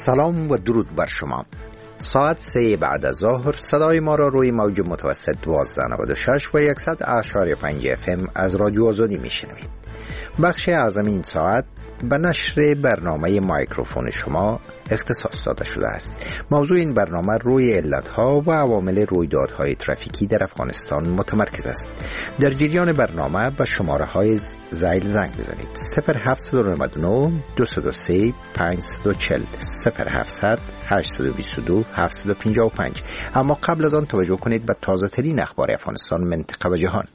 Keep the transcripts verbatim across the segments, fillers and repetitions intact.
سلام و درود بر شما. ساعت سه بعد از ظهر صدای ما را روی موج متوسط دوازده نود و شش و صد اشاری پنج اف ام از رادیو آزادی میشنوید. بخش اعظم این ساعت به نشر برنامه مایکروفون شما اختصاص داده شده است. موضوع این برنامه روی علتها و عوامل رویدادهای ترافیکی در افغانستان متمرکز است. در جریان برنامه به شماره های زایل زنگ بزنید: صفر هفت نه نه دو دو سه پنج چهار صفر صفر هفت هشت دو دو هفت پنج پنج. اما قبل از آن توجه کنید به تازه ترین اخبار افغانستان، منطقه و جهان.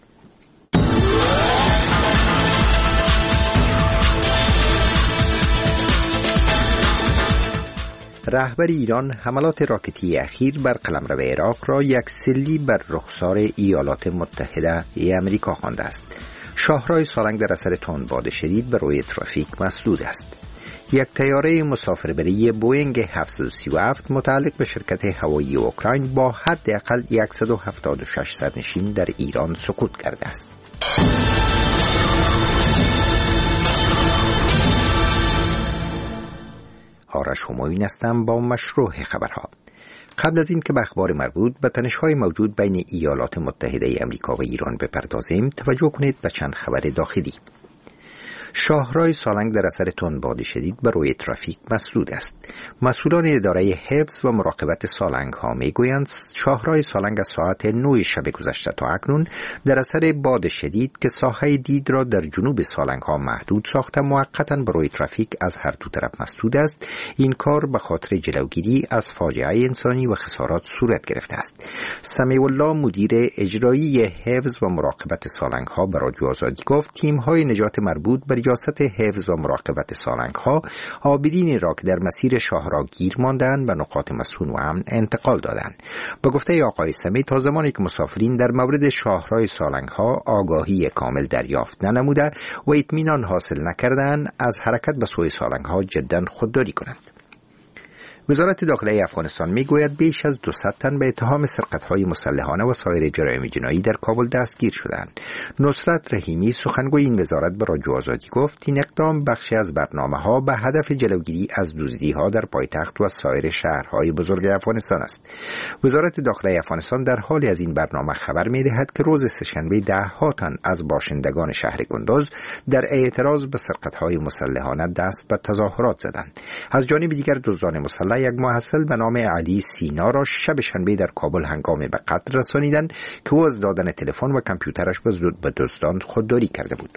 رهبر ایران حملات راکتی اخیر بر قلمرو عراق را یک سلی بر رخسار ایالات متحده ای آمریکا خوانده است. شاهراه سالنگ در اثر تندباد شدید به روی ترافیک مسدود است. یک طیاره مسافربری بوئینگ هفتصد و سی و هفت متعلق به شرکت هوایی اوکراین با حداقل صد و هفتاد و شش سرنشین در ایران سقوط کرده است. آرش همایون هستم با مشروع خبرها. قبل از این که به اخبار مربوط به تنش‌های موجود بین ایالات متحده ای آمریکا و ایران بپردازیم، توجه کنید به چند خبر داخلی. شاهراه سالنگ در اثر تندباد شدید بر روی ترافیک مسدود است. مسئولان اداره حفظ و مراقبت سالنگ ها میگویند شاهراه سالنگ از ساعت نه شب گذشته تا اکنون در اثر باد شدید که ساحه دید را در جنوب سالنگ ها محدود ساخته موقتا بر روی ترافیک از هر دو طرف مسدود است. این کار به خاطر جلوگیری از فاجعه انسانی و خسارات صورت گرفته است. سمیع الله مدیر اجرایی حفظ و مراقبت سالنگ ها به رادیو آزادی گفت تیم های نجات مربوط بر ریاست حفظ و مراقبت سالنگ ها عابرین را که در مسیر شاهراه گیر ماندند به نقاط مسکون و امن انتقال دادند. به گفته آقای سمی تا زمانی که مسافرین در مورد شاهراه سالنگ ها آگاهی کامل دریافت ننموده و اطمینان حاصل نکردند، از حرکت به سوی سالنگ ها جدا خودداری کنند. وزارت داخلی افغانستان میگوید بیش از دویست تن به اتهام سرقت‌های مسلحانه و سایر جرایم جنایی در کابل دستگیر شدند. نصرت رحیمی سخنگوی این وزارت به رادیو آزادی گفت این اقدام بخشی از برنامه‌ها به هدف جلوگیری از دزدی‌ها در پایتخت و سایر شهرهای بزرگ افغانستان است. وزارت داخلی افغانستان در حالی از این برنامه خبر می‌دهد که روز سه‌شنبه ده‌ها تن از باشندگان شهر گندوز در اعتراض به سرقت‌های مسلحانه دست به تظاهرات زدند. از جانب دیگر دزدان مسلح یک محصل به نام علی سینا را شب شنبه در کابل هنگام به قتل رسانیدند که او از دادن تلفن و کامپیوترش به دزدان خودداری کرده بود.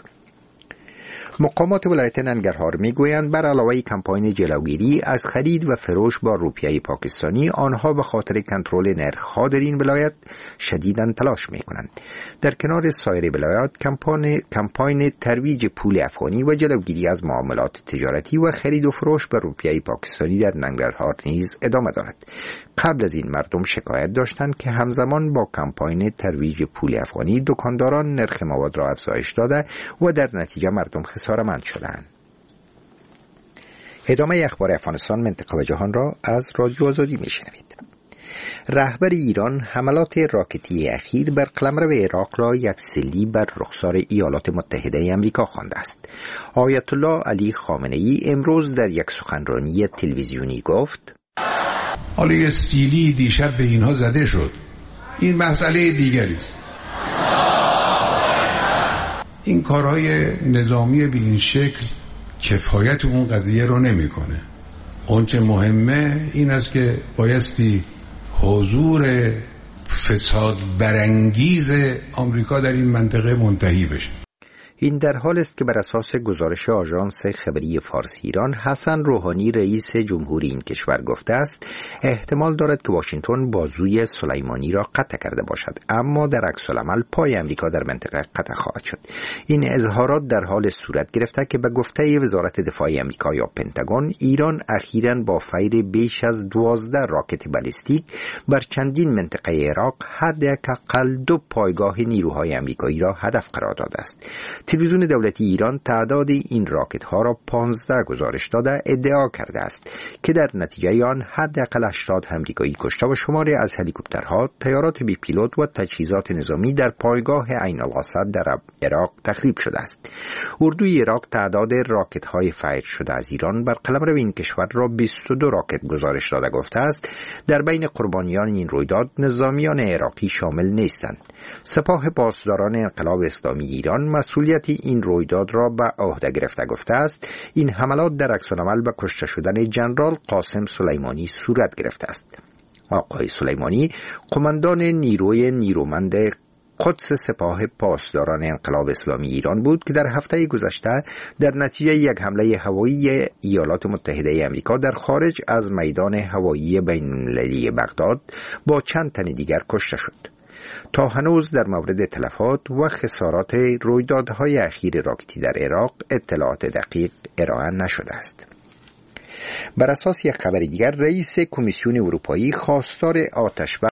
مقامات ولایت ننگرهار میگویند بر علاوه کمپاین جلوگیری از خرید و فروش با روپیه پاکستانی، آنها به خاطر کنترل نرخ‌ها در این ولایت شدیداً تلاش میکنند. در کنار سایر ولایات کمپاین کمپاین ترویج پول افغانی و جلوگیری از معاملات تجارتی و خرید و فروش به روپیه پاکستانی در ننگرهار نیز ادامه دارد. قبل از این مردم شکایت داشتند که همزمان با کمپاین ترویج پول افغانی دکانداران نرخ مواد را افزایش داده و در نتیجه مردم خساره‌مند شدند. ادامه اخبار افغانستان، منطقه و جهان را از رادیو آزادی میشنوید. رهبر ایران حملات راکتی اخیر بر قلمرو عراق را یک سلی بر رخسار ایالات متحده ای آمریکا خوانده است. آیت الله علی خامنه ای امروز در یک سخنرانی تلویزیونی گفت: حالا یه سیلی دیشب به اینها زده شد، این مسئله دیگری است. این کارهای نظامی به این شکل کفایت اون قضیه رو نمیکنه. آنچه مهمه این است که بایستی حضور فساد برانگیز آمریکا در این منطقه منتهی بشه. این در حال است که بر اساس گزارش آژانس خبری فارس ایران، حسن روحانی رئیس جمهوری این کشور گفته است احتمال دارد که واشنگتن بازوی سلیمانی را قطع کرده باشد، اما در عکس العمل پای امریکا در منطقه قطع خواهد شد. این اظهارات در حال صورت گرفته که به گفته وزارت دفاع آمریکا یا پنتاگون، ایران اخیراً با فیر بیش از دوازده راکت بالستیک بر چندین منطقه عراق حداقل دو پایگاه نیروهای آمریکایی را هدف قرار داده است. تلویزیون دولتی ایران تعداد این راکت ها را پانزده گزارش داده ادعا کرده است که در نتیجه آن حداقل هشتاد امریکایی کشته و شماری از هلیکوپترها، تیارات بی پیلوت و تجهیزات نظامی در پایگاه عین الاسد در عراق تخریب شده است. اردوی عراق تعداد راکت های فایر شده از ایران بر قلمرو این کشور را بیست و دو راکت گزارش داده گفته است. در بین قربانیان این رویداد نظامیان عراقی شامل نیستند. سپاه پاسداران انقلاب اسلامی ایران مسئولیت این رویداد را به عهده گرفته گفته است این حملات در عکس‌العمل به کشته شدن ژنرال قاسم سلیمانی صورت گرفته است. آقای سلیمانی قماندان نیروی نیرومند قدس سپاه پاسداران انقلاب اسلامی ایران بود که در هفته گذشته در نتیجه یک حمله هوایی ایالات متحده آمریکا در خارج از میدان هوایی بین‌المللی بغداد با چند تن دیگر کشته شد. تا هنوز در مورد تلفات و خسارات رویدادهای اخیر راکتی در عراق اطلاعات دقیق ارائه نشده است. بر اساس یک خبر دیگر، رئیس کمیسیون اروپایی خواستار آتش